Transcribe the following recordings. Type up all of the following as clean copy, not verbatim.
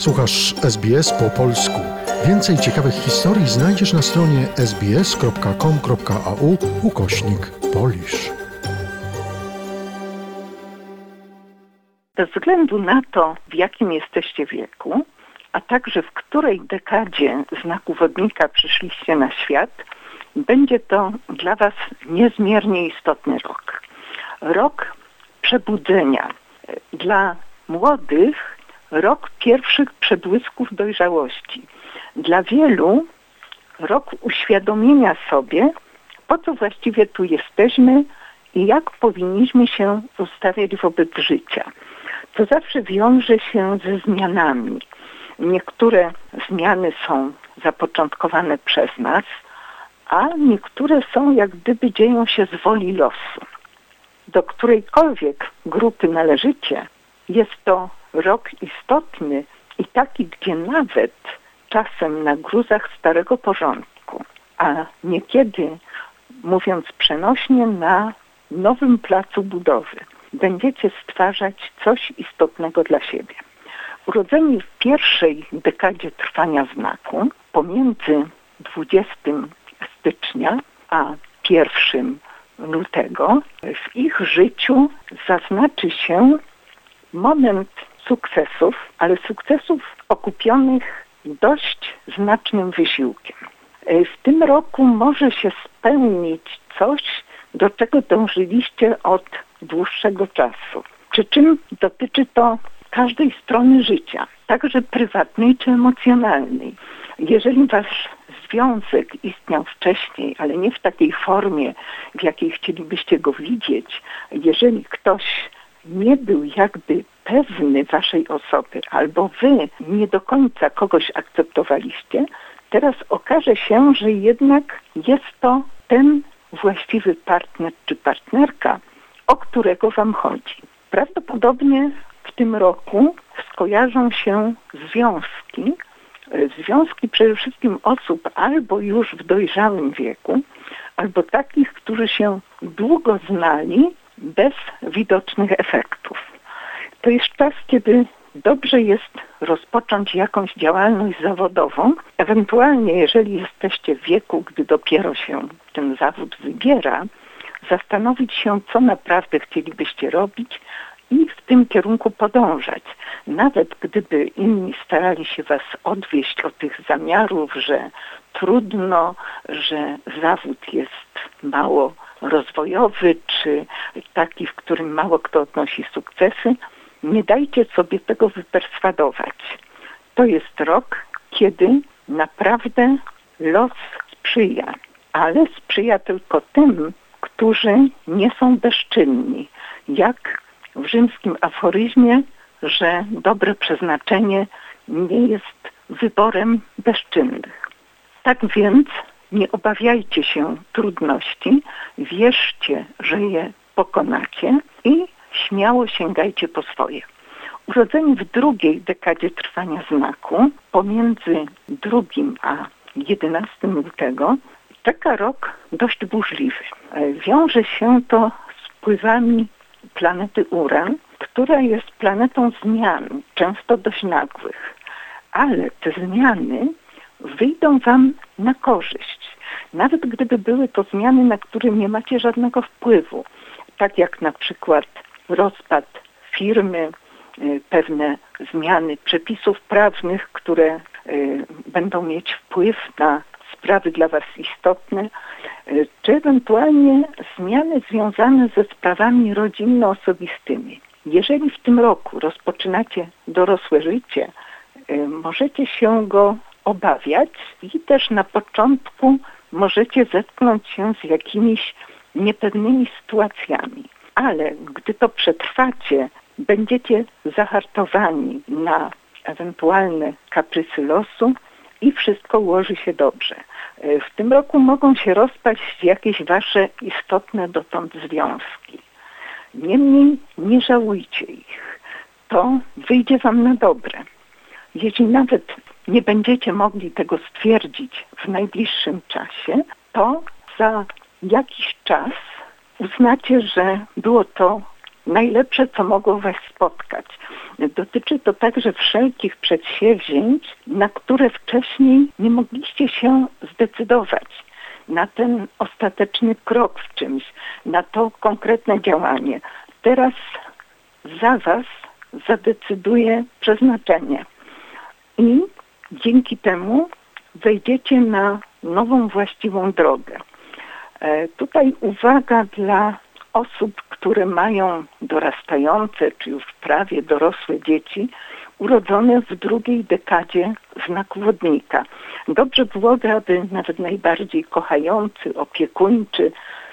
Słuchasz SBS po polsku. Więcej ciekawych historii znajdziesz na stronie sbs.com.au/polish. Bez względu na to, w jakim jesteście wieku, a także w której dekadzie znaku wodnika przyszliście na świat, będzie to dla Was niezmiernie istotny rok. Rok przebudzenia. Dla młodych rok pierwszych przebłysków dojrzałości. Dla wielu rok uświadomienia sobie, po co właściwie tu jesteśmy i jak powinniśmy się ustawiać wobec życia. To zawsze wiąże się ze zmianami. Niektóre zmiany są zapoczątkowane przez nas, a niektóre są jak gdyby dzieją się z woli losu. Do którejkolwiek grupy należycie, jest to rok istotny i taki, gdzie nawet czasem na gruzach starego porządku, a niekiedy, mówiąc przenośnie, na nowym placu budowy, będziecie stwarzać coś istotnego dla siebie. Urodzeni w pierwszej dekadzie trwania znaku, pomiędzy 20 stycznia a 1 lutego, w ich życiu zaznaczy się moment sukcesów, ale sukcesów okupionych dość znacznym wysiłkiem. W tym roku może się spełnić coś, do czego dążyliście od dłuższego czasu. Przy czym dotyczy to każdej strony życia, także prywatnej czy emocjonalnej. Jeżeli wasz związek istniał wcześniej, ale nie w takiej formie, w jakiej chcielibyście go widzieć, jeżeli ktoś nie był jakby pewny waszej osoby, albo wy nie do końca kogoś akceptowaliście, teraz okaże się, że jednak jest to ten właściwy partner czy partnerka, o którego wam chodzi. Prawdopodobnie w tym roku skojarzą się związki przede wszystkim osób albo już w dojrzałym wieku, albo takich, którzy się długo znali bez widocznych efektów. To jest czas, kiedy dobrze jest rozpocząć jakąś działalność zawodową, ewentualnie jeżeli jesteście w wieku, gdy dopiero się ten zawód wybiera, zastanowić się, co naprawdę chcielibyście robić i w tym kierunku podążać. Nawet gdyby inni starali się was odwieść od tych zamiarów, że trudno, że zawód jest mało rozwojowy, czy taki, w którym mało kto odnosi sukcesy, nie dajcie sobie tego wyperswadować. To jest rok, kiedy naprawdę los sprzyja, ale sprzyja tylko tym, którzy nie są bezczynni. Jak w rzymskim aforyzmie, że dobre przeznaczenie nie jest wyborem bezczynnych. Tak więc nie obawiajcie się trudności, wierzcie, że je pokonacie i śmiało sięgajcie po swoje. Urodzeni w drugiej dekadzie trwania znaku, pomiędzy 2 a 11 lutego, czeka rok dość burzliwy. Wiąże się to z wpływami planety Uran, która jest planetą zmian, często dość nagłych. Ale te zmiany wyjdą wam na korzyść. Nawet gdyby były to zmiany, na które nie macie żadnego wpływu. Tak jak na przykład rozpad firmy, pewne zmiany przepisów prawnych, które będą mieć wpływ na sprawy dla was istotne, czy ewentualnie zmiany związane ze sprawami rodzinno-osobistymi. Jeżeli w tym roku rozpoczynacie dorosłe życie, możecie się go obawiać i też na początku możecie zetknąć się z jakimiś niepewnymi sytuacjami. Ale gdy to przetrwacie, będziecie zahartowani na ewentualne kaprysy losu i wszystko ułoży się dobrze. W tym roku mogą się rozpaść jakieś wasze istotne dotąd związki. Niemniej nie żałujcie ich. To wyjdzie wam na dobre. Jeśli nawet nie będziecie mogli tego stwierdzić w najbliższym czasie, to za jakiś czas uznacie, że było to najlepsze, co mogło was spotkać. Dotyczy to także wszelkich przedsięwzięć, na które wcześniej nie mogliście się zdecydować. Na ten ostateczny krok w czymś, na to konkretne działanie. Teraz za was zadecyduje przeznaczenie. I dzięki temu wejdziecie na nową, właściwą drogę. Tutaj uwaga dla osób, które mają dorastające, czy już prawie dorosłe dzieci, urodzone w drugiej dekadzie znaku wodnika. Dobrze byłoby, aby nawet najbardziej kochający, opiekuńczy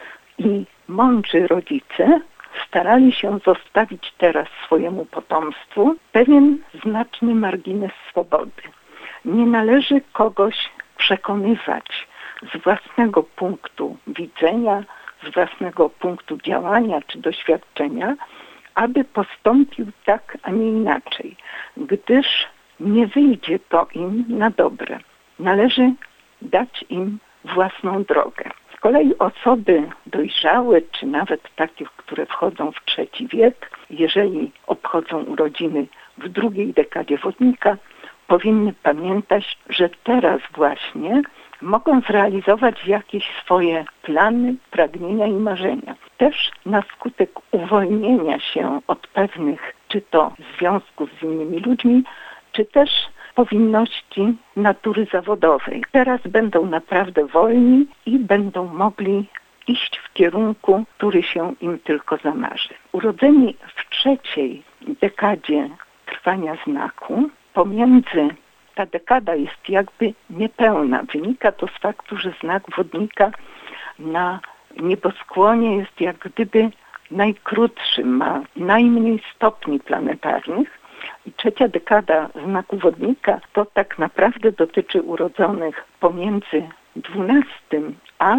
i mądrzy rodzice starali się zostawić teraz swojemu potomstwu pewien znaczny margines swobody. Nie należy kogoś przekonywać z własnego punktu widzenia, z własnego punktu działania czy doświadczenia, aby postąpił tak, a nie inaczej, gdyż nie wyjdzie to im na dobre. Należy dać im własną drogę. Z kolei osoby dojrzałe, czy nawet takie, które wchodzą w III wiek, jeżeli obchodzą urodziny w drugiej dekadzie wodnika, powinny pamiętać, że teraz właśnie mogą zrealizować jakieś swoje plany, pragnienia i marzenia. Też na skutek uwolnienia się od pewnych, czy to związków z innymi ludźmi, czy też powinności natury zawodowej. Teraz będą naprawdę wolni i będą mogli iść w kierunku, który się im tylko zamarzy. Urodzeni w III dekadzie trwania znaku, pomiędzy ta dekada jest jakby niepełna. Wynika to z faktu, że znak wodnika na nieboskłonie jest jak gdyby najkrótszy, ma najmniej stopni planetarnych. I trzecia dekada znaku wodnika to tak naprawdę dotyczy urodzonych pomiędzy 12 a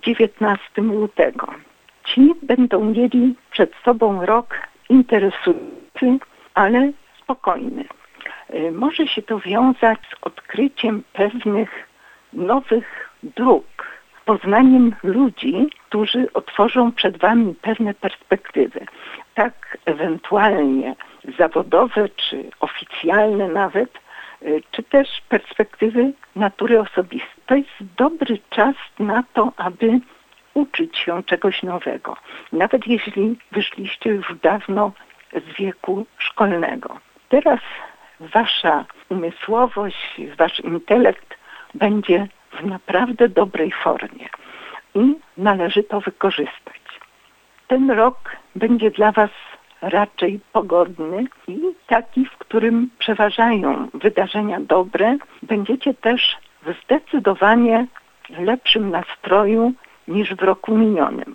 19 lutego. Ci będą mieli przed sobą rok interesujący, ale spokojny. Może się to wiązać z odkryciem pewnych nowych dróg, poznaniem ludzi, którzy otworzą przed wami pewne perspektywy. Tak ewentualnie zawodowe, czy oficjalne nawet, czy też perspektywy natury osobistej. To jest dobry czas na to, aby uczyć się czegoś nowego. Nawet jeśli wyszliście już dawno z wieku szkolnego. Teraz wasza umysłowość, wasz intelekt będzie w naprawdę dobrej formie i należy to wykorzystać. Ten rok będzie dla was raczej pogodny i taki, w którym przeważają wydarzenia dobre. Będziecie też w zdecydowanie lepszym nastroju niż w roku minionym.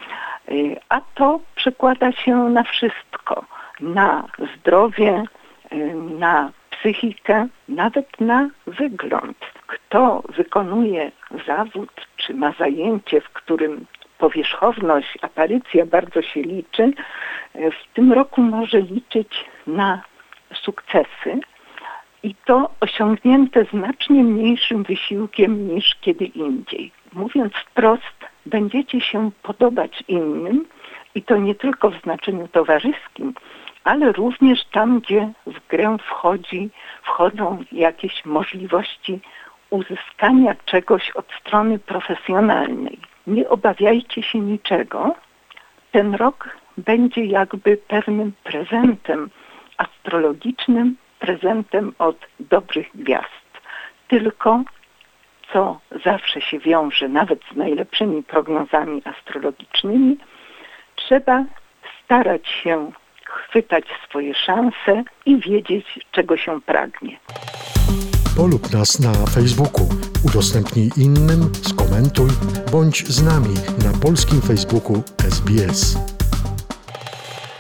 A to przekłada się na wszystko. Na zdrowie, na psychikę, nawet na wygląd. Kto wykonuje zawód, czy ma zajęcie, w którym powierzchowność, aparycja bardzo się liczy, w tym roku może liczyć na sukcesy i to osiągnięte znacznie mniejszym wysiłkiem niż kiedy indziej. Mówiąc wprost, będziecie się podobać innym i to nie tylko w znaczeniu towarzyskim, ale również tam, gdzie w grę wchodzą jakieś możliwości uzyskania czegoś od strony profesjonalnej. Nie obawiajcie się niczego. Ten rok będzie jakby pewnym prezentem astrologicznym, prezentem od dobrych gwiazd. Tylko, co zawsze się wiąże nawet z najlepszymi prognozami astrologicznymi, trzeba starać się chwytać swoje szanse i wiedzieć, czego się pragnie. Polub nas na Facebooku, udostępnij innym, skomentuj, bądź z nami na polskim Facebooku SBS.